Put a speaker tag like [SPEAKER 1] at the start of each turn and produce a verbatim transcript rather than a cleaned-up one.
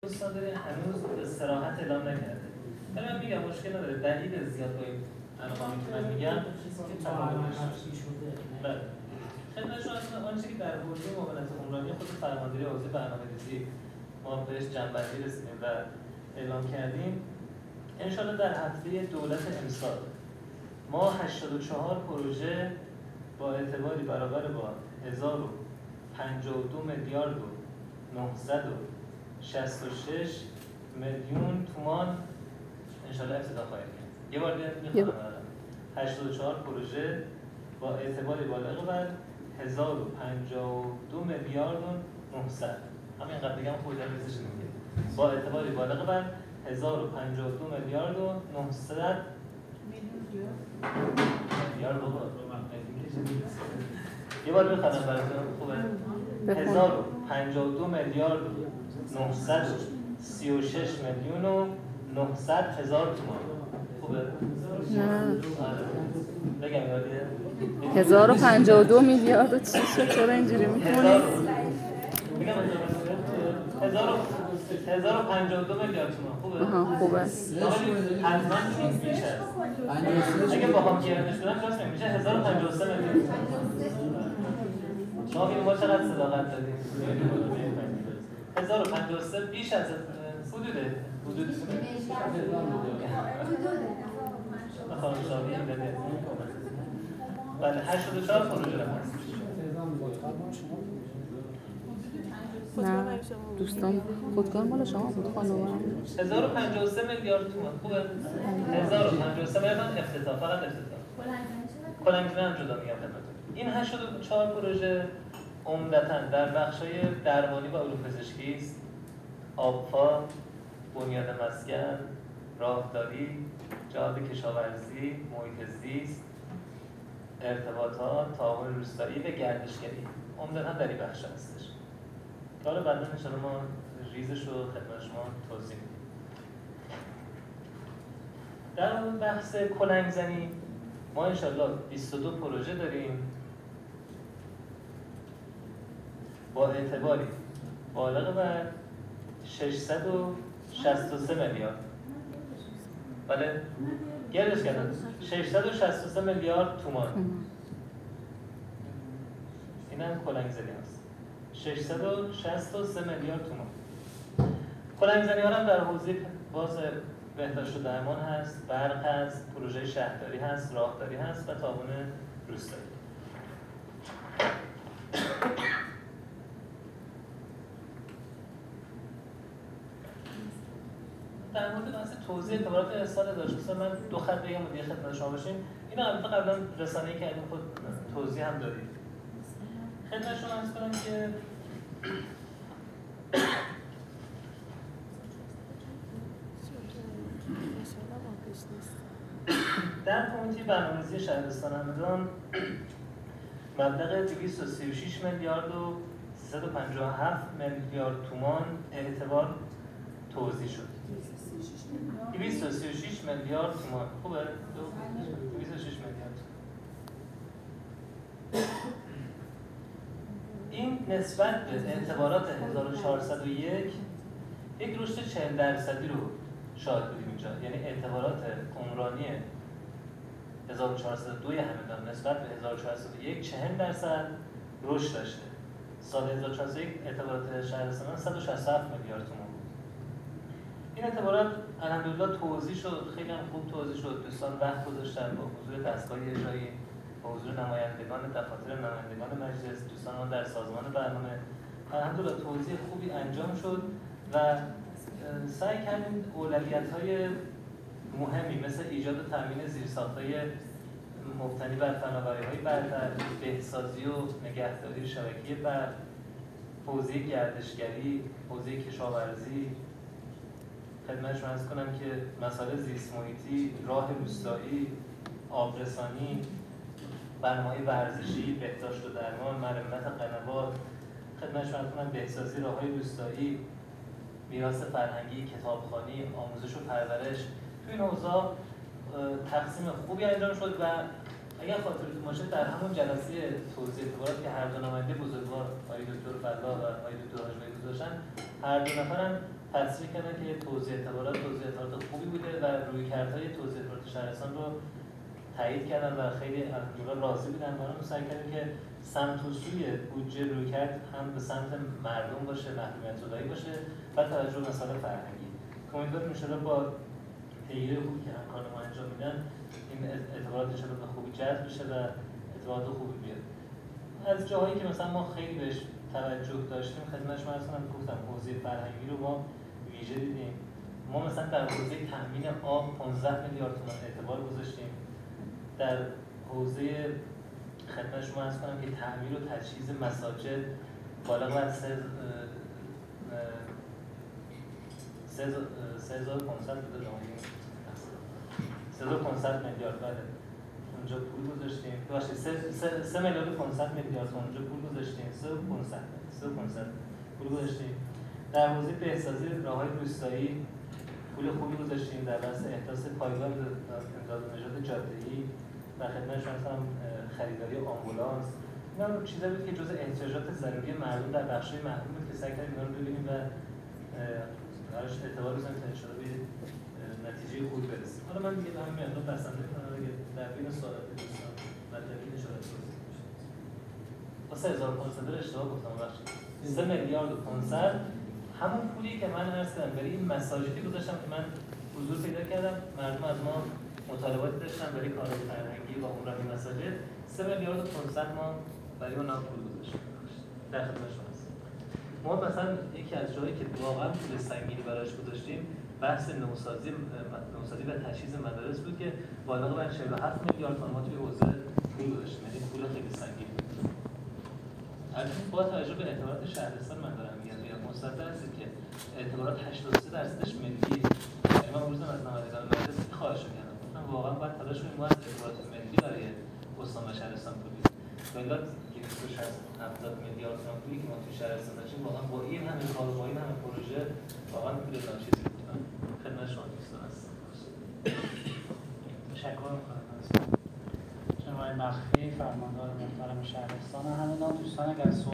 [SPEAKER 1] دوستان دارین هنوز به صراحت اعلام نکرده. ولی من میگم مشکل نداره، دلیل زیاد با این ارقامی که من میگم که تفاوت شده. بله. خدمت شما اصلا آنچه که در حوزه معاونت عمرانی خود فرمانداری حوزه برنامه‌ریزی ما بهش جنبندی رسیدیم و اعلام کردیم، انشاءالله در هفته دولت امسال ما هشتاد و چهار پروژه با اعتباری برابر با هزار و پنجاه و دو میلیارد و نهصد و شصت و شش میلیون تومان انشاءالله افتتاح خواهیم کرد. یه بار دیگه میخوام هشتاد و چهار پروژه با اعتباری بالغ بر هزار و پنجاه و دو میلیارد و نهصد، همین اینقدر بگم خود ریزش نمیگه، با اعتباری بالغ بر هزار و پنجاه و دو میلیارد و نهصد میلیارد بابا یه بار بخونم براتون خوبه؟ هزار و پنجاه و دو میلیارد و نهصد و سی و شش میلیون و نهصد هزار تومان. خوبه؟
[SPEAKER 2] نه
[SPEAKER 1] بگم یادیه؟
[SPEAKER 2] هزار و پنجاه و دو میلیارد و چی شد؟ چرا اینجوری میکنی؟
[SPEAKER 1] بگم هزار و پنجاه و دو میلیارد تومان. خوبه؟
[SPEAKER 2] آها خوبه.
[SPEAKER 1] حتما چیز میشه. اگه با هم گیرنش کنم راست میشه هزار و پنجاه و سه میلیون. شما ببینید ما چقدر صداقت داریم. هزار و پنجاه و سه بیش از حدوده. حدود بخوام شاوی بده. بله هشتاد و چهار پروژه هست.
[SPEAKER 2] نه دوستان خودکار مال شما بود خانم.
[SPEAKER 1] هزار و پنجاه و سه میلیارد تومان. خوبه؟ هزار و پنجاه و سه میلیارد افتتاح، فقط افتتاح. کلنگزنی هم جدا میگم خدمتتون. این هشتاد و چهار پروژه عمدتاً در بخش‌های درمانی و علوم پزشکی است. آبفا، بنیاد مسکن، راهداری، جهاد کشاورزی، محیط زیست، ارتباطات، تعاون روستایی و گردشگری عمدتاً در این بخش هستش. حالا بعدا ان شاءالله ما ریزش رو خدمت شما توضیح میدیم. در اون بحث کلنگزنی ما ان شاءالله بیست و دو پروژه داریم با اعتباری بالغ بر ششصد و شصت و سه میلیارد. بله گردش کردن ششصد و شصت و سه میلیارد تومان. این هم کلنگزنی هست. ششصد و شصت و سه میلیارد تومان. کلنگزنی ها هم در حوزه باز بهداشت و درمان هست، برق هست، پروژه شهرداری هست، راهداری هست و تعاون روستایی. در مورد بحث توضیح اعتبارات سال داشته من دو خط بگم و دیگه خدمت شما باشیم. اینو البته قبلا رسانه‌ای کردیم خود توضیح هم دادیم. خدمت شما عرض کنم که در کمیته برنامه‌ریزی شهرستان همدان مبلغ دویست و سی و شش میلیارد و سیصد و پنجاه و هفت میلیارد تومان اعتبار توزیع شد. دویست و سی و شش میلیارد تومان. خوبه؟ دویست و شش میلیارد. این نسبت به اعتبارات هزار و چهارصد و یک یک رشد چهل درصدی رو شاهد بودیم اینجا. یعنی اعتبارات عمرانی هزار و چهارصد و دو همدان نسبت به هزار و چهارصد و یک چهل درصد رشد داشته. سال هزار و چهارصد و یک اعتبارات شهرستان صد و شصت و هفت میلیارد تومان بود. این اعتبارات الحمدلله توزیع شد، خیلی هم خوب توزیع شد. دوستان وقت گذاشتن با حضور دستگاه اجرایی، با حضور نمایندگان دفاتر نمایندگان مجلس، دوستان ما در سازمان برنامه الحمدلله توزیع خوبی انجام شد و سعی کردیم اولویت‌های مهمی مثل ایجاد و تامین زیرساخت‌های مبتنی بر فناوری‌های برتر، بهسازی و نگهداری شبکه برق، حوزه گردشگری، حوزه کشاورزی، خدمتشون عرض کنم که مسائل زیست محیطی، راه روستایی، آبرسانی، برنامه‌های ورزشی، بهداشت و درمان، مرمت قنوات، خدمتشون عرض کنم بهسازی راه‌های روستایی، میراث فرهنگی، کتابخوانی، آموزش و پرورش. تو این حوزه تقسیم خوبی انجام شد و اگر خاطرتون باشه در همون جلسه توضیح اعتبارات که هر دو نماینده بزرگوار آقای دکتر فلاح و آقای دکتر حاجی گذاشتن، هر دو نفرم تصریح کردن که توزیع اعتبارات توزیع اعتبارات خوبی بوده و رویکردهای توزیع اعتبارات شهرستان رو تایید کردن و خیلی از جمله راضی بودن. ما رو سعی کردیم که سمت و سوی بودجه رویکرد هم به سمت مردم باشه، محرومیت زدایی باشه و توجه به مسائل فرهنگی. امیدوارم ان شاءالله با پیگیری خوبی که همکاران ما انجام میدن این اعتبارات ان شاءالله به خوبی جذب بشه و اعتبارات خوبی بیاد. از جاهایی که مثلا ما خیلی بهش توجه داشتیم خدمت شما عرض کنم، گفتم حوزه فرهنگی رو ما ویژه دیدیم. ما مثلا در حوزه تامین آب پانزده میلیارد تومان اعتبار گذاشتیم. در حوزه خدمت شما عرض کنم که تعمیر و تجهیز مساجد بالغ بر سه هزار و پانصد میلیارد بله اونجا پول گذاشتیم. باشه سه میلیارد و پانصد میلیارد اونجا پول گذاشتیم. سه و پانصد پول گذاشتیم. در حوزه بهسازی راه‌های روستایی پول خوبی گذاشتیم. در بحث احداث پایگاه امداد و نژاد جاده‌ای و خدمت شما هم خریداری آمبولانس، اینا چیزایی بود که جزء احتیاجات ضروری مردم در بخش‌های محروم بود که سعی کردیم اینا رو ببینیم و براش اعتبار بزنیم تا انشاءالله به نتیجه خوبی برسیم. حالا من دیگه به همین مقدار بسنده می‌کنم اگه در بین سوالات دوستان مطلبی اشاره کنید. با سه هزار و پانصد اشتباه گفتم بخشید. سه میلیارد و پانصد همون پولی که من عرض کردم برای این مساجدی گذاشتم که من حضور پیدا کردم، مردم از ما مطالباتی داشتن برای کارهای فرهنگی و عمرانی مساجد. سه میلیارد و پانصد ما برای اونها پول گذاشتیم. در خدمت شما هستم. ما مثلا یکی از جایی که واقعا پول سنگینی براش گذاشتیم بحث نوسازی نوسازی و تجهیز مدارس بود که بالغ بر چهل و هفت میلیارد تومان ما توی حوزه پول گذاشتیم. یعنی پول خیلی سنگین بود. البته با توجه به اعتبارات شهرستان من دارم میگم یا مصدق هستید که اعتبارات هشتاد و سه درصدش ملی. یعنی من روزم از نمایندگان مجلس خواهش کردم. گفتم واقعا باید تلاش کنیم ما از اعتبارات ملی برای استان و شهرستان پول بدیم. ملت که بیست و شش هفتاد میلیارد تومان پولی که ما توی شهرستان داشتیم واقعا با این همه کار و با این همه پروژه واقعا پول ناچیزی بود. خدمت شما دوستان هستم.
[SPEAKER 3] تشکر می‌کنم از جناب مخفی فرماندار محترم شهرستان. همه دوستان اگر